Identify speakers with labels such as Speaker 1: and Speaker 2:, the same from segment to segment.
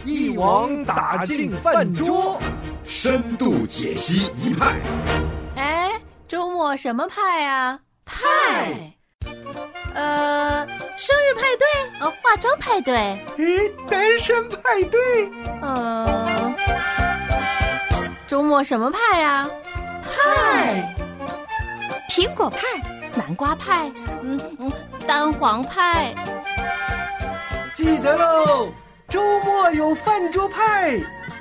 Speaker 1: 一网打尽饭桌，深度解析一派。
Speaker 2: 哎，周末什么派啊？
Speaker 3: 派。生日派对，
Speaker 2: 化妆派对，
Speaker 1: 单身派对，
Speaker 2: 周末什么派啊？
Speaker 3: 派。苹果派，
Speaker 2: 南瓜派，蛋黄派。
Speaker 1: 记得喽，周末有饭桌派。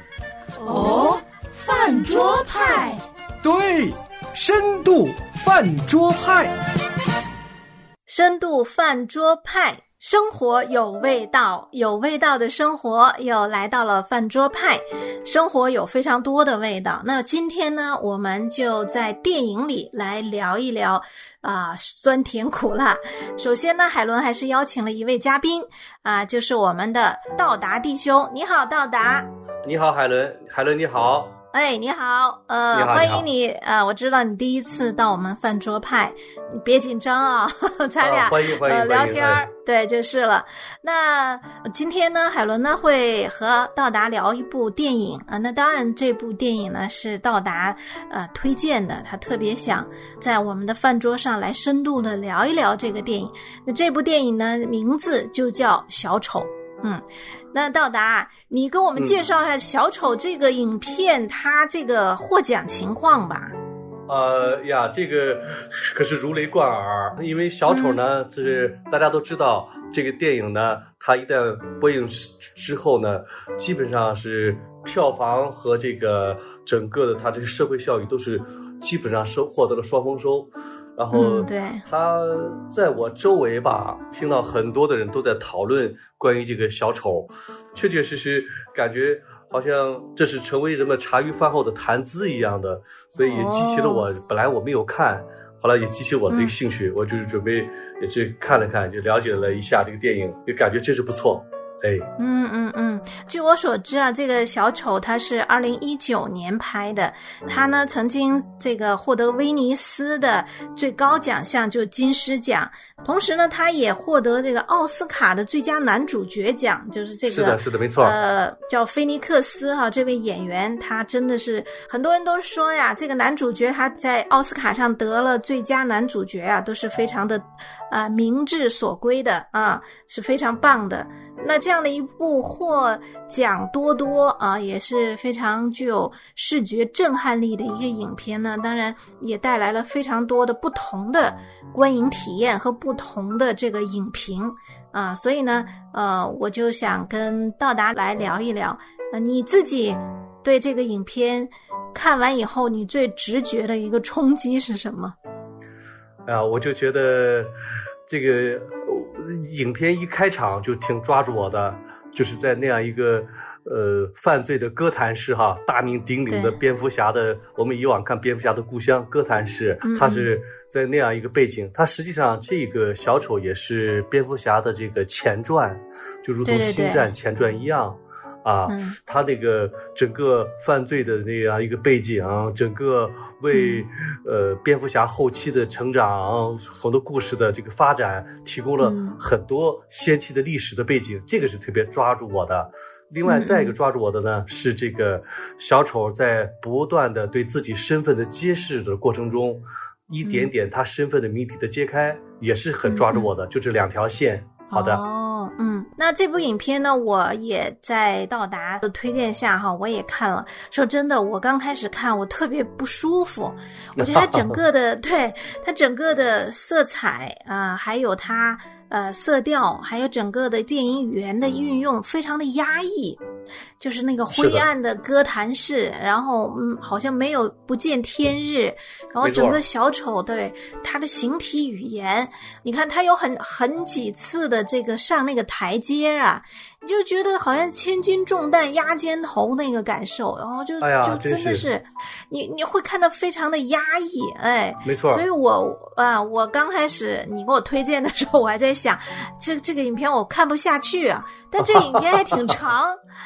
Speaker 3: 饭桌派。
Speaker 1: 对，深度饭桌派。
Speaker 3: 深度饭桌派，生活有味道，有味道的生活又来到了饭桌派。生活有非常多的味道，那今天呢，我们就在电影里来聊一聊酸甜苦辣。首先呢，海伦还是邀请了一位嘉宾就是我们的道达弟兄。你好，道达。
Speaker 4: 你好，海伦。海伦你好。
Speaker 3: 哎，你好，欢迎你我知道你第一次到我们饭桌派，你别紧张啊，咱俩
Speaker 4: 欢迎
Speaker 3: 聊天对就是了。那今天呢，海伦呢会和道达聊一部电影那当然这部电影呢是道达推荐的，他特别想在我们的饭桌上来深度的聊一聊这个电影。那这部电影呢名字就叫小丑。那道达，你跟我们介绍一下小丑这个影片它这个获奖情况吧。
Speaker 4: 这个可是如雷贯耳，因为小丑呢，就是大家都知道这个电影呢，它一旦播映之后呢，基本上是票房和这个整个的它这个社会效益都是基本上获得了双丰收。然后
Speaker 3: 对，
Speaker 4: 他在我周围吧，听到很多的人都在讨论关于这个小丑，确确实实感觉好像这是成为人们茶余饭后的谈资一样的，所以也激起了我本来我没有看，后来也激起我的这个兴趣，我就是准备也去看了看，就了解了一下这个电影，也感觉真是不错。
Speaker 3: 据我所知这个小丑他是2019年拍的，他呢曾经这个获得威尼斯的最高奖项就是金狮奖，同时呢他也获得这个奥斯卡的最佳男主角奖，就是这个
Speaker 4: 是的没错，
Speaker 3: 叫菲尼克斯这位演员，他真的是很多人都说呀，这个男主角他在奥斯卡上得了最佳男主角都是非常的明智所归的是非常棒的。那这样的一部获奖多也是非常具有视觉震撼力的一个影片呢，当然也带来了非常多的不同的观影体验和不同的这个影评所以呢我就想跟道达来聊一聊你自己对这个影片看完以后你最直觉的一个冲击是什么？
Speaker 4: 我就觉得这个影片一开场就挺抓住我的，就是在那样一个犯罪的哥谭市大名鼎鼎的蝙蝠侠的，我们以往看蝙蝠侠的故乡哥谭市，它是在那样一个背景，它实际上这个小丑也是蝙蝠侠的这个前传，就如同星战前传一样他那个整个犯罪的那样一个背景，整个为蝙蝠侠后期的成长很多故事的这个发展提供了很多先期的历史的背景，这个是特别抓住我的。另外再一个抓住我的呢是这个小丑在不断的对自己身份的揭示的过程中，一点点他身份的谜底的揭开也是很抓住我的，就这两条线。好的
Speaker 3: 那这部影片呢我也在道达的推荐下我也看了。说真的，我刚开始看我特别不舒服，我觉得它整个的对它整个的色彩还有它色调还有整个的电影语言的运用非常的压抑，就是那个灰暗的哥谭市，然后好像没有不见天日，然后整个小丑对他的形体语言，你看他有很几次的这个上那个台阶你就觉得好像千斤重担压肩头那个感受，然后就真的是你会看到非常的压抑
Speaker 4: 没错。
Speaker 3: 所以我刚开始你给我推荐的时候，我还在想这个影片我看不下去但这个影片还挺长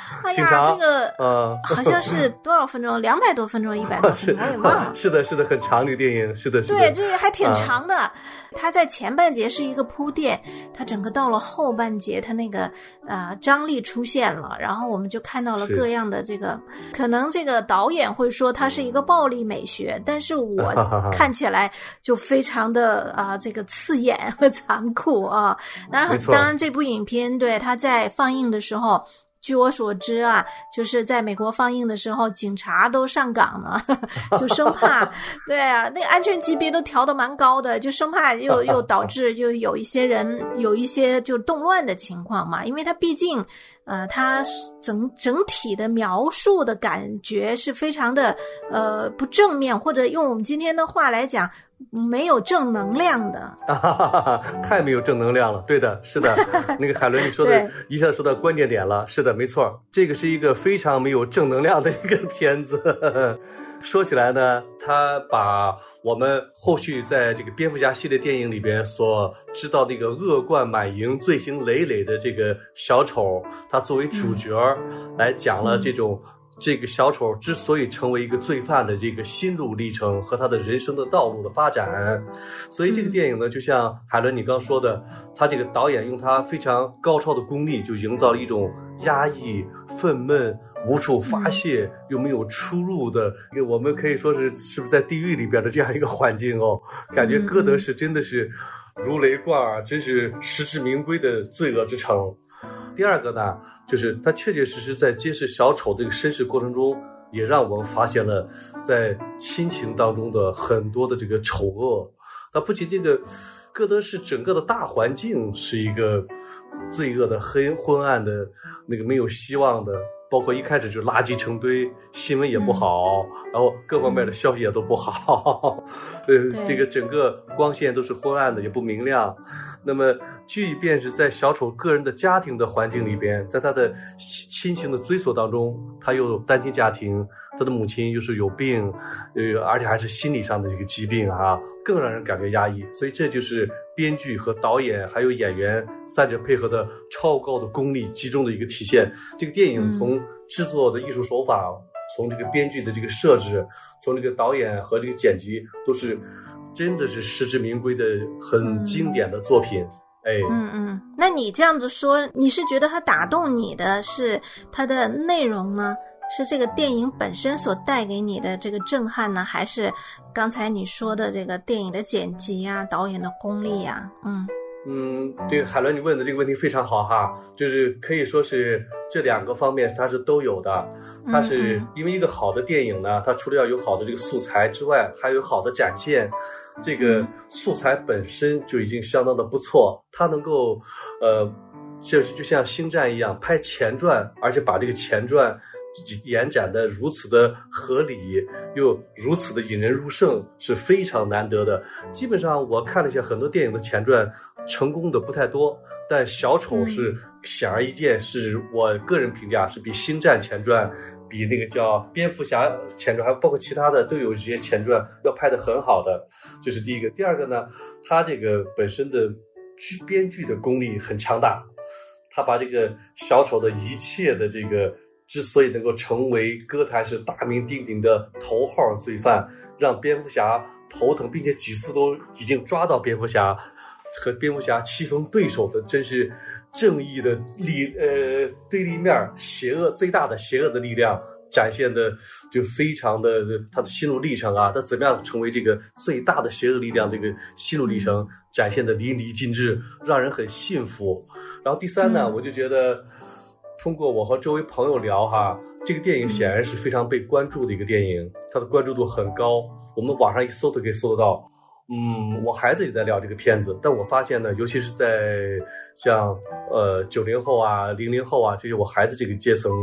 Speaker 3: 哎呀，这个好像是多少分钟？200多分钟，100多分钟，我也忘了。
Speaker 4: 是的，很长的电影，是的。
Speaker 3: 对，这个还挺长的。它在前半节是一个铺垫，它整个到了后半节，它那个张力出现了，然后我们就看到了各样的这个，可能这个导演会说它是一个暴力美学，但是我看起来就非常的这个刺眼和残酷啊。当然这部影片对它在放映的时候，据我所知啊，就是在美国放映的时候，警察都上岗了，就生怕，对啊，那个安全级别都调得蛮高的，就生怕又导致就有一些人有一些就动乱的情况嘛，因为它毕竟它整体的描述的感觉是非常的不正面，或者用我们今天的话来讲，没有正能量的。
Speaker 4: 太没有正能量了。对的，是的。那个海伦你说的一下说到关键点了。是的，没错，这个是一个非常没有正能量的一个片子。说起来呢，他把我们后续在这个蝙蝠侠系列电影里边所知道的一个恶贯满盈、罪行累累的这个小丑，他作为主角来讲了这个小丑之所以成为一个罪犯的这个心路历程和他的人生的道路的发展。所以这个电影呢，就像海伦你刚说的，他这个导演用他非常高超的功力，就营造了一种压抑、愤懑、无处发泄又没有出路的，我们可以说是不是在地狱里边的这样一个环境哦？感觉歌德是真的是如雷贯耳，真是实至名归的罪恶之城。第二个呢，就是他确确实实在揭示小丑这个身世过程中，也让我们发现了在亲情当中的很多的这个丑恶。他不仅这个歌德是整个的大环境是一个罪恶的昏暗的那个没有希望的，包括一开始就垃圾成堆，新闻也不好，然后各方面的消息也都不好，这个整个光线都是昏暗的，也不明亮。那么即便是在小丑个人的家庭的环境里边，在他的亲情的追索当中，他又单亲家庭，他的母亲又是有病，而且还是心理上的这个疾病啊，更让人感觉压抑。所以这就是编剧和导演还有演员三者配合的超高的功力集中的一个体现。这个电影从制作的艺术手法，从这个编剧的这个设置，从这个导演和这个剪辑，都是真的是实至名归的很经典的作品。
Speaker 3: 那你这样子说，你是觉得它打动你的是它的内容呢，是这个电影本身所带给你的这个震撼呢，还是刚才你说的这个电影的剪辑啊，导演的功力啊？
Speaker 4: 这个海伦你问的这个问题非常好哈，就是可以说是这两个方面它是都有的。它是因为一个好的电影呢，它除了要有好的这个素材之外，还有好的展现。这个素材本身就已经相当的不错，它能够就像星战一样拍前传，而且把这个前传延展的如此的合理又如此的引人入胜，是非常难得的。基本上我看了一下很多电影的前传，成功的不太多，但小丑是显而易见，是我个人评价是比星战前传，比那个叫蝙蝠侠前传，还包括其他的都有这些前传要拍得很好的。这是第一个。第二个呢，他这个本身的编剧的功力很强大，他把这个小丑的一切的这个之所以能够成为歌坛是大名鼎鼎的头号罪犯，让蝙蝠侠头疼，并且几次都已经抓到蝙蝠侠，和蝙蝠侠棋逢对手的真是正义的对立面，最大的邪恶的力量展现的就非常的他的心路历程啊，他怎么样成为这个最大的邪恶力量，这个心路历程展现的淋漓尽致，让人很信服。然后第三呢，我就觉得通过我和周围朋友聊哈，这个电影显然是非常被关注的一个电影，它的关注度很高，我们网上一搜都可以搜得到。我孩子也在聊这个片子，但我发现呢，尤其是在像90后啊、00后啊这些我孩子这个阶层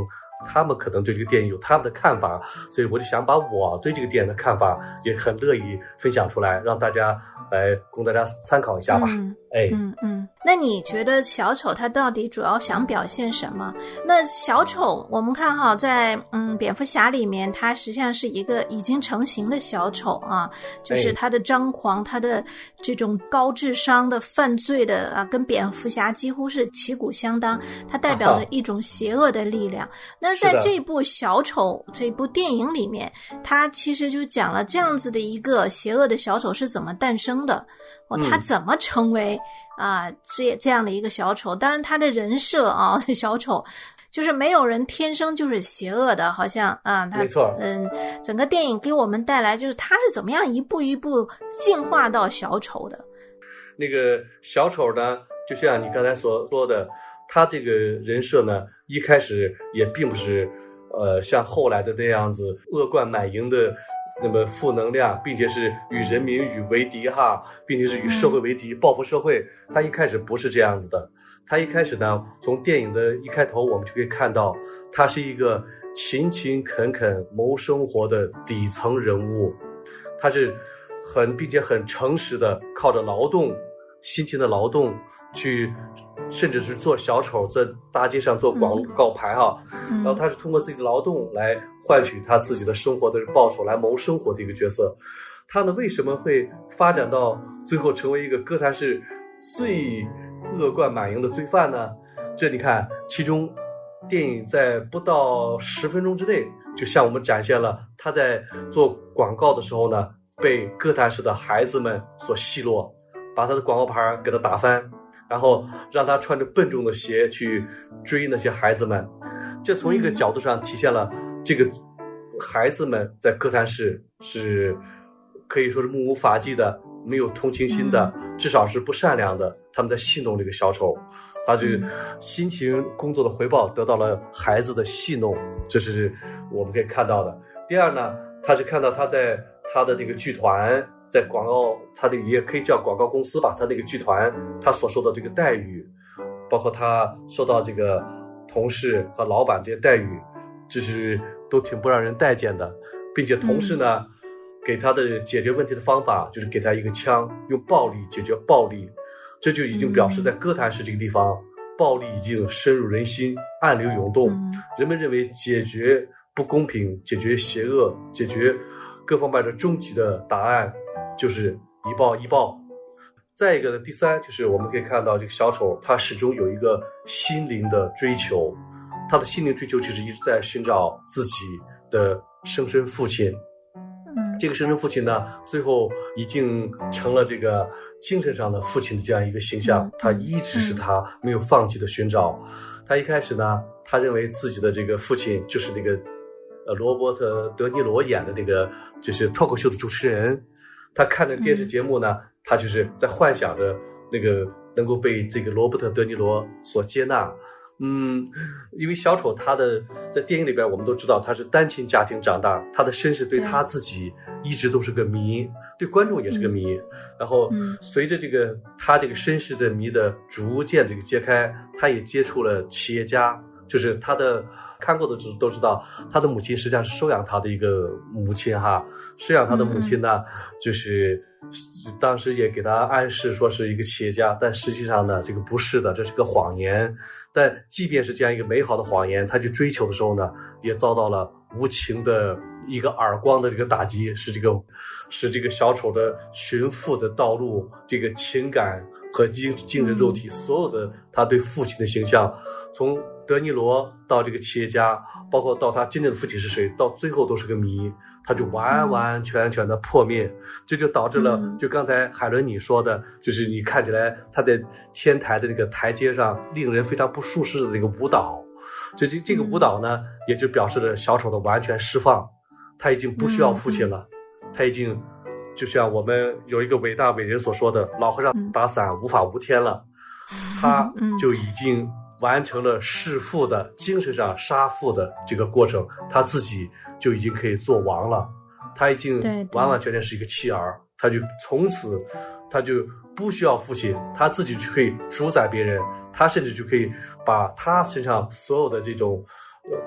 Speaker 4: 他们可能对这个电影有他们的看法，所以我就想把我对这个电影的看法也很乐意分享出来，让大家来供大家参考一下吧。
Speaker 3: 那你觉得小丑他到底主要想表现什么？那小丑我们看哈，在蝙蝠侠里面，他实际上是一个已经成型的小丑啊，就是他的张狂，他的这种高智商的犯罪的啊，跟蝙蝠侠几乎是旗鼓相当，他代表着一种邪恶的力量。那在这部小丑这部电影里面，他其实就讲了这样子的一个邪恶的小丑是怎么诞生的，他怎么成为这样的一个小丑。当然他的人设啊，小丑就是没有人天生就是邪恶的，好像他
Speaker 4: 没错，
Speaker 3: 整个电影给我们带来就是他是怎么样一步一步进化到小丑的。
Speaker 4: 那个小丑呢，就像你刚才所说的，他这个人设呢，一开始也并不是像后来的那样子恶贯满盈的那么负能量，并且是与人民与为敌哈，并且是与社会为敌，报复社会。他一开始不是这样子的，他一开始呢，从电影的一开头我们就可以看到，他是一个勤勤恳恳谋生活的底层人物，他是并且很诚实的靠着劳动，辛勤的劳动去，甚至是做小丑，在大街上做广告牌哈，然后他是通过自己的劳动来换取他自己的生活的报酬，来谋生活的一个角色。他呢为什么会发展到最后成为一个哥谭市最恶贯满盈的罪犯呢？这你看，其中电影在不到10分钟之内就向我们展现了他在做广告的时候呢，被哥谭市的孩子们所奚落，把他的广告牌给他打翻，然后让他穿着笨重的鞋去追那些孩子们。这从一个角度上体现了这个孩子们在哥谭市是可以说是目无法纪的，没有同情心的，至少是不善良的。他们在戏弄这个小丑，他这辛勤工作的回报得到了孩子的戏弄，这是我们可以看到的。第二呢，他是看到他在他的这个剧团，在广告，他的也可以叫广告公司吧，他那个剧团他所受到这个待遇，包括他受到这个同事和老板这些待遇，这是都挺不让人待见的。并且同事呢，给他的解决问题的方法就是给他一个枪，用暴力解决暴力。这就已经表示在哥谭市这个地方，暴力已经深入人心，暗流涌动。人们认为解决不公平，解决邪恶，解决各方面的终极的答案就是一暴一暴。再一个呢，第三就是我们可以看到这个小丑他始终有一个心灵的追求，他的心灵追求就是一直在寻找自己的生身父亲。这个生身父亲呢，最后已经成了这个精神上的父亲的这样一个形象，他一直是他没有放弃的寻找。他一开始呢，他认为自己的这个父亲就是那个罗伯特·德尼罗演的那个就是脱口秀的主持人。他看着电视节目呢，他就是在幻想着那个能够被这个罗伯特·德尼罗所接纳。因为小丑他的在电影里边我们都知道他是单亲家庭长大，他的身世对他自己一直都是个谜，对观众也是个谜。然后随着这个他这个身世的谜的逐渐这个揭开，他也接触了企业家，就是他的看过的都知道，他的母亲实际上是收养他的一个母亲哈，收养他的母亲呢，就是当时也给他暗示说是一个企业家，但实际上呢，这个不是的，这是个谎言。但即便是这样一个美好的谎言，他去追求的时候呢，也遭到了无情的一个耳光的这个打击，是这个小丑的寻父的道路，这个情感和精神肉体所有的他对父亲的形象，从德尼罗到这个企业家，包括到他真正的父亲是谁，到最后都是个谜，他就完完全全的破灭。这就导致了就刚才海伦你说的，就是你看起来他在天台的那个台阶上令人非常不舒适的那个舞蹈，这个舞蹈呢，也就表示了小丑的完全释放，他已经不需要父亲了，他已经就像我们有一个伟大伟人所说的，老和尚打伞无法无天了，他就已经完成了弑父的精神上杀父的这个过程，他自己就已经可以做王了，他已经完完全全是一个弃儿，他就从此他就不需要父亲，他自己就可以主宰别人，他甚至就可以把他身上所有的这种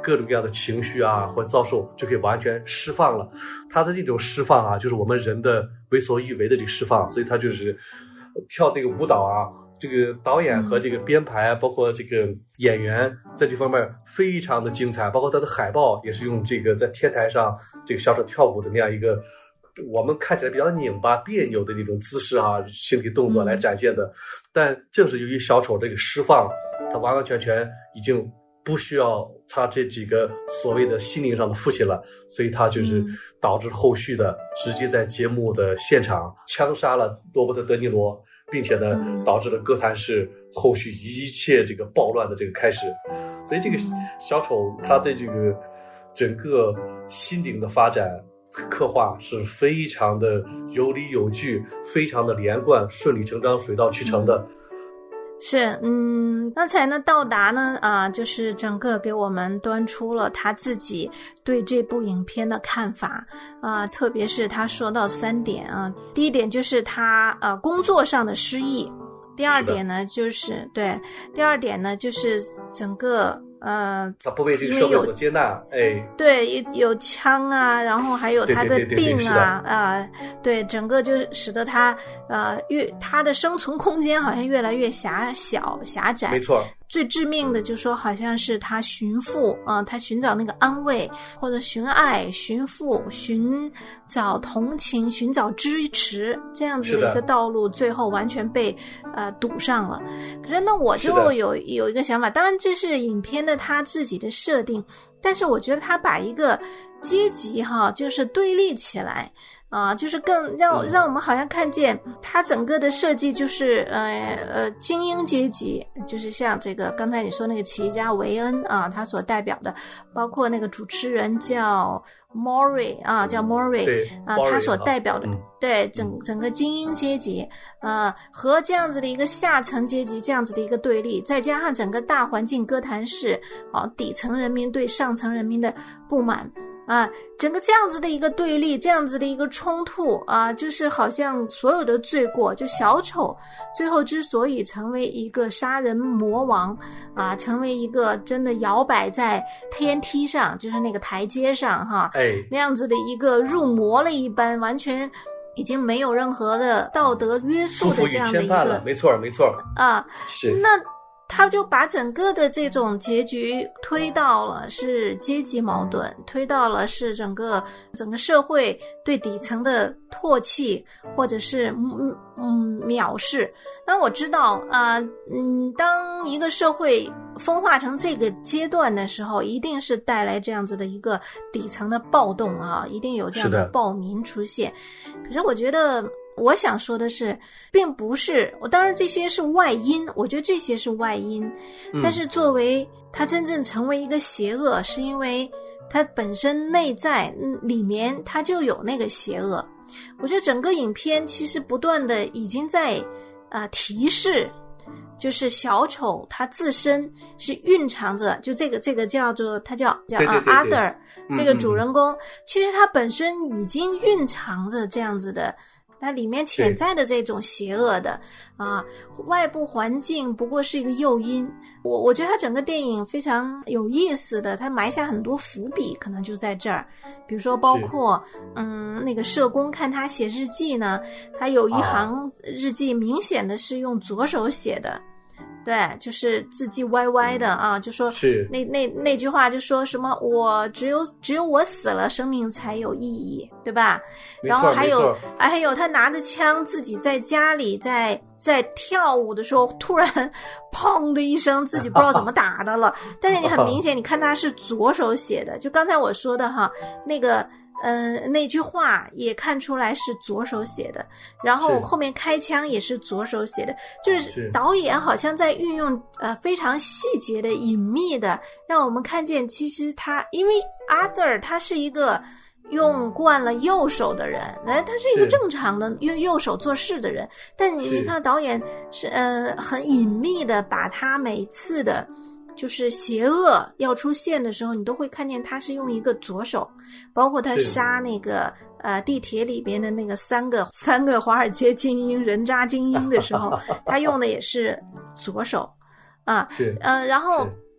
Speaker 4: 各种各样的情绪啊或遭受就可以完全释放了。他的这种释放啊，就是我们人的为所欲为的这个释放，所以他就是跳这个舞蹈啊，这个导演和这个编排包括这个演员在这方面非常的精彩，包括他的海报也是用这个在天台上这个小丑跳舞的那样一个我们看起来比较拧巴别扭的那种姿势啊，身体动作来展现的。但正是由于小丑这个释放，他完完全全已经不需要他这几个所谓的心灵上的父亲了，所以他就是导致后续的直接在节目的现场枪杀了罗伯特·德尼罗，并且呢导致了哥谭市后续一切这个暴乱的这个开始。所以这个小丑他在这个整个心灵的发展刻画是非常的有理有据，非常的连贯，顺理成章，水到渠成的。
Speaker 3: 是，刚才呢，道达呢，就是整个给我们端出了他自己对这部影片的看法特别是他说到3点啊，第一点就是他工作上的失意，第二点呢就是对，第二点呢就是整个
Speaker 4: 他不被这个社会所接纳，
Speaker 3: 对，有枪啊，然后还有他的病啊，对，整个就使得他他的生存空间好像越来越狭窄，
Speaker 4: 没错。
Speaker 3: 最致命的就说好像是他寻父他寻找那个安慰或者寻爱、寻父、寻找同情、寻找支持这样子的一个道路，最后完全被堵上了。可是呢，我就有一个想法，当然这是影片的他自己的设定，但是我觉得他把一个阶级就是对立起来就是更让我们好像看见他整个的设计就是精英阶级，就是像这个刚才你说那个企业家维恩他所代表的，包括那个主持人叫 Maury 叫 Maury 他所代表的对整个精英阶级和这样子的一个下层阶级这样子的一个对立，再加上整个大环境哥谭市底层人民对上层人民的不满整个这样子的一个对立，这样子的一个冲突就是好像所有的罪过，就小丑最后之所以成为一个杀人魔王成为一个真的摇摆在天梯上，就是那个台阶上那样子的一个入魔了一般，完全已经没有任何的道德约束的这样的一个，
Speaker 4: 没错是
Speaker 3: 那他就把整个的这种结局推到了是阶级矛盾，推到了是整个社会对底层的唾弃或者是藐视。那我知道当一个社会分化成这个阶段的时候，一定是带来这样子的一个底层的暴动一定有这样的暴民出现。可是我觉得我想说的是，并不是当然这些是外因，我觉得这些是外因但是作为它真正成为一个邪恶，是因为它本身内在里面它就有那个邪恶。我觉得整个影片其实不断的已经在提示，就是小丑他自身是蕴藏着，就这个叫做他叫Other 这个主人公其实他本身已经蕴藏着这样子的它里面潜在的这种邪恶的外部环境不过是一个诱因。我觉得它整个电影非常有意思的，它埋下很多伏笔，可能就在这儿。比如说包括那个社工看他写日记呢，他有一行日记明显的是用左手写的，对，就是字迹歪歪的就说
Speaker 4: 是
Speaker 3: 那句话就说什么我只有我死了生命才有意义，对吧？然后还有他拿着枪自己在家里在跳舞的时候，突然砰的一声自己不知道怎么打的了但是你很明显你看他是左手写的，就刚才我说的那个那句话也看出来是左手写的，然后后面开枪也是左手写的，就是导演好像在运用非常细节的隐秘的让我们看见，其实他因为 Arthur 他是一个用惯了右手的人，他是一个正常的用右手做事的人，但你看导演是很隐秘的把他每次的就是邪恶要出现的时候，你都会看见他是用一个左手，包括他杀那个地铁里边的那个三个华尔街精英人渣精英的时候他用的也是左手然后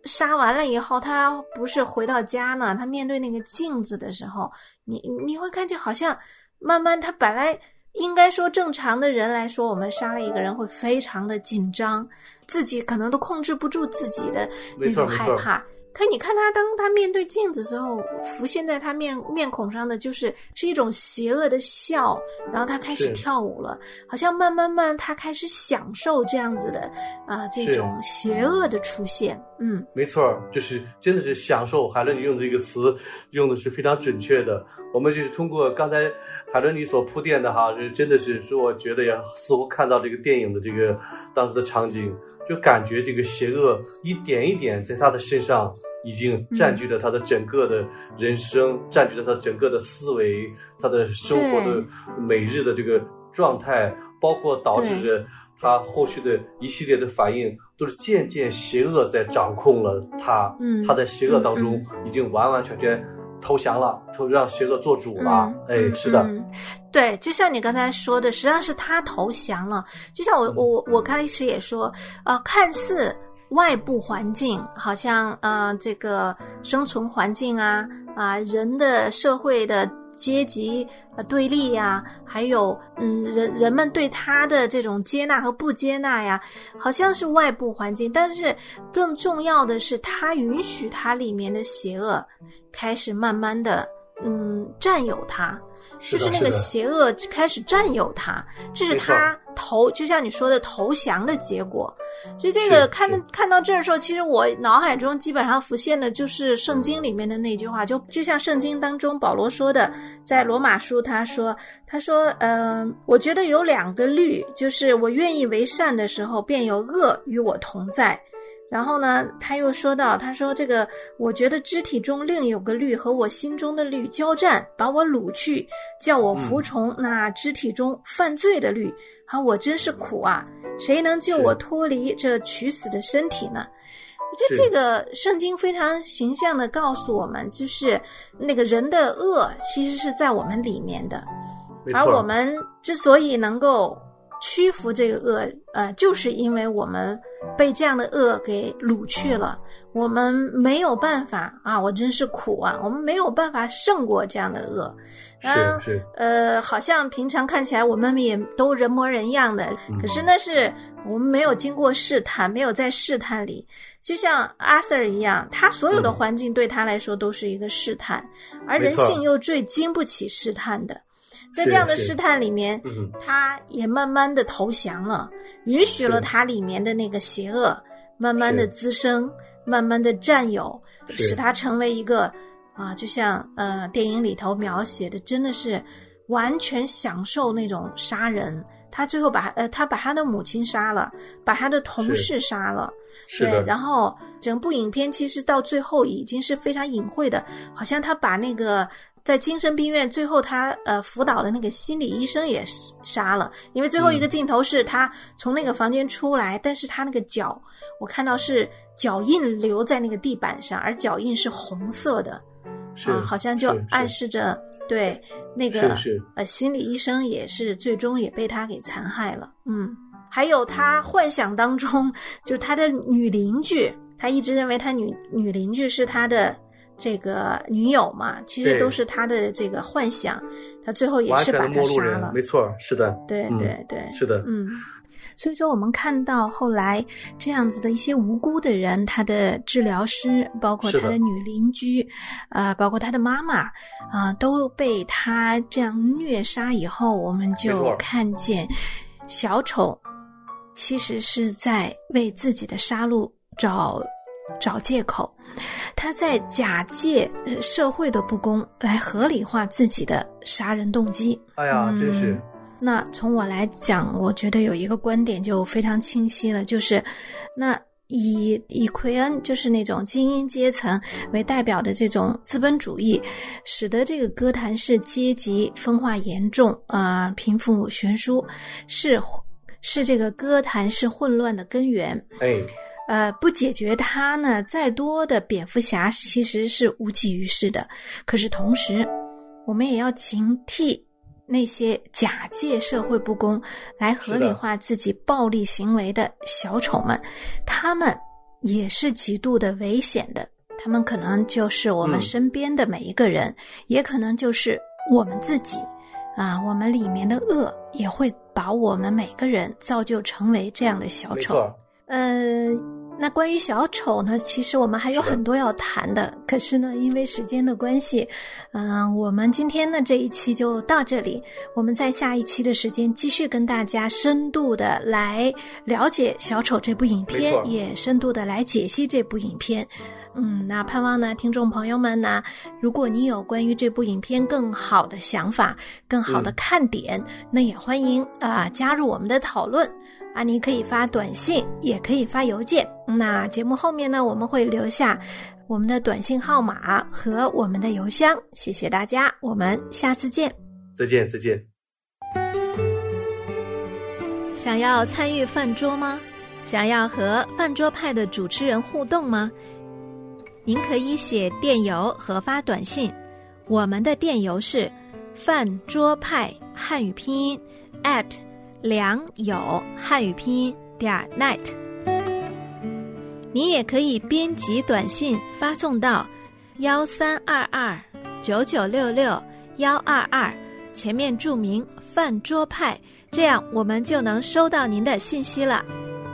Speaker 3: 杀完了以后，他不是回到家呢，他面对那个镜子的时候，你会看见好像慢慢他本来应该说正常的人来说，我们杀了一个人会非常的紧张，自己可能都控制不住自己的那种害怕。可你看他，当他面对镜子之后，浮现在他面孔上的是一种邪恶的笑，然后他开始跳舞了，好像慢慢他开始享受这样子的这种邪恶的出现。
Speaker 4: 没错，就是真的是享受。海伦你用这个词用的是非常准确的。我们就是通过刚才海伦你所铺垫的哈，就是真的是说，我觉得也似乎看到这个电影的这个当时的场景，就感觉这个邪恶一点一点在他的身上已经占据了他的整个的人生，占据了他整个的思维，他的生活的每日的这个状态，包括导致着他后续的一系列的反应，都是渐渐邪恶在掌控了他。他在邪恶当中已经完完全全投降了，让邪恶做主了。是的。
Speaker 3: 对，就像你刚才说的，实际上是他投降了。就像我开始也说，看似外部环境好像这个生存环境人的社会的阶级对立呀，还有人们对他的这种接纳和不接纳呀，好像是外部环境，但是更重要的是他允许他里面的邪恶开始慢慢的占有他，就是那个邪恶开始占有他，这是他就像你说的投降的结果。所以这个看到这儿的时候，其实我脑海中基本上浮现的就是圣经里面的那句话，就像圣经当中保罗说的，在罗马书他说我觉得有2个律，就是我愿意为善的时候，便有恶与我同在。然后呢，他又说到，他说这个我觉得肢体中另有个律和我心中的律交战，把我掳去，叫我服从那肢体中犯罪的律。我真是苦啊，谁能救我脱离这取死的身体呢？我觉得这个圣经非常形象的告诉我们，就是那个人的恶其实是在我们里面的，而我们之所以能够屈服这个恶，就是因为我们被这样的恶给掳去了，我们没有办法我真是苦啊，我们没有办法胜过这样的恶。好像平常看起来我们也都人模人样的，可是那是我们没有经过试探，没有在试探里。就像 Arthur 一样，他所有的环境对他来说都是一个试探，而人性又最经不起试探的。在这样的试探里面，他也慢慢的投降了，允许了他里面的那个邪恶慢慢的滋生，慢慢的占有，使他成为一个就像电影里头描写的，真的是完全享受那种杀人。他最后他把他的母亲杀了，把他的同事杀了。对，然后整部影片其实到最后已经是非常隐晦的，好像他把那个在精神病院最后他辅导的那个心理医生也杀了，因为最后一个镜头是他从那个房间出来，但是他那个脚我看到是脚印留在那个地板上，而脚印是红色的，好像就暗示着对那个心理医生也是最终也被他给残害了。还有他幻想当中就是他的女邻居，他一直认为他女邻居是他的这个女友嘛，其实都是他的这个幻想，他最后也是把他杀了。
Speaker 4: 没错，是的，
Speaker 3: 对对对，
Speaker 4: 是的，
Speaker 3: 所以说我们看到后来这样子的一些无辜的人，他的治疗师，包括他的女邻居，包括他的妈妈，都被他这样虐杀以后，我们就看见小丑其实是在为自己的杀戮找借口，他在假借社会的不公来合理化自己的杀人动机。
Speaker 4: 哎呀，真是。
Speaker 3: 那从我来讲，我觉得有一个观点就非常清晰了，就是那以奎恩就是那种精英阶层为代表的这种资本主义，使得这个哥谭市阶级分化严重，贫富悬殊，是这个哥谭市混乱的根源。不解决它呢，再多的蝙蝠侠其实是无济于事的。可是同时，我们也要警惕那些假借社会不公来合理化自己暴力行为的小丑们，他们也是极度的危险的，他们可能就是我们身边的每一个人，也可能就是我们自己啊，我们里面的恶也会把我们每个人造就成为这样的小丑。那关于小丑呢，其实我们还有很多要谈的，可是呢，因为时间的关系，我们今天呢这一期就到这里，我们在下一期的时间继续跟大家深度的来了解小丑这部影片，也深度的来解析这部影片。那盼望呢，听众朋友们呢，如果你有关于这部影片更好的想法、更好的看点，那也欢迎加入我们的讨论啊！你可以发短信，也可以发邮件。那节目后面呢，我们会留下我们的短信号码和我们的邮箱。谢谢大家，我们下次见。
Speaker 4: 再见，再见。
Speaker 3: 想要参与饭桌吗？想要和饭桌派的主持人互动吗？您可以写电邮和发短信，我们的电邮是饭桌派汉语拼音@良友汉语拼音.net。你也可以编辑短信发送到132299662122，前面注明饭桌派，这样我们就能收到您的信息了。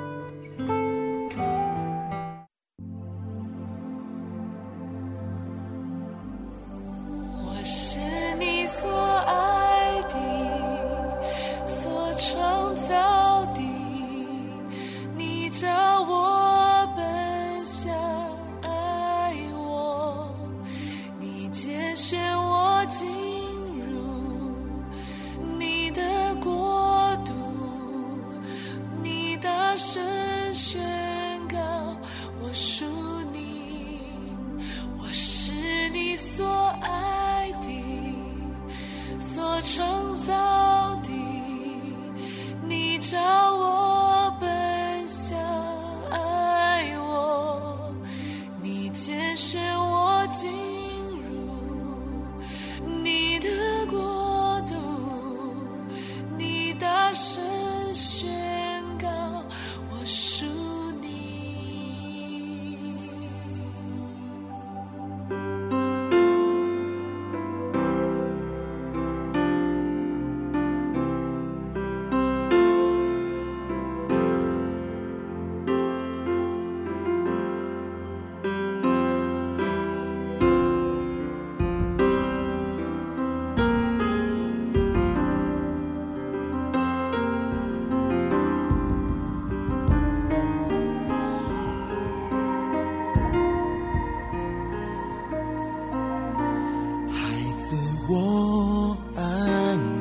Speaker 5: 我爱你，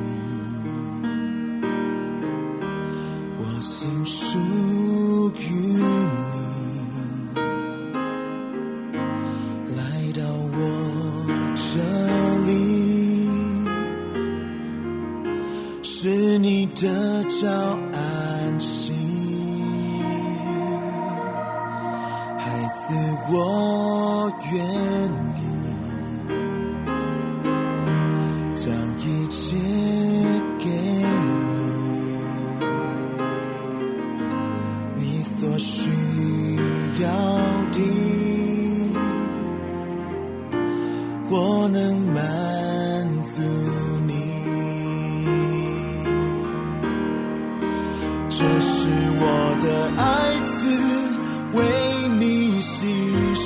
Speaker 5: 我心属于你，来到我这里，是你的早安息，孩子我愿意将一切给你，你所需要的，我能满足你。这是我的爱子，为你牺牲。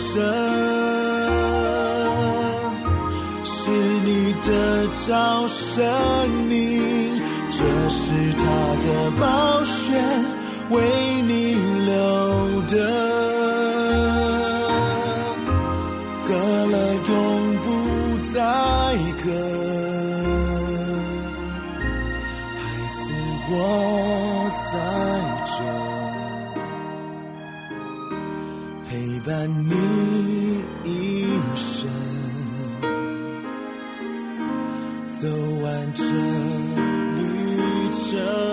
Speaker 5: 的造生命，这是他的宝血为你流的，喝了永不再渴。孩子我在这陪伴你一生，走完这旅程。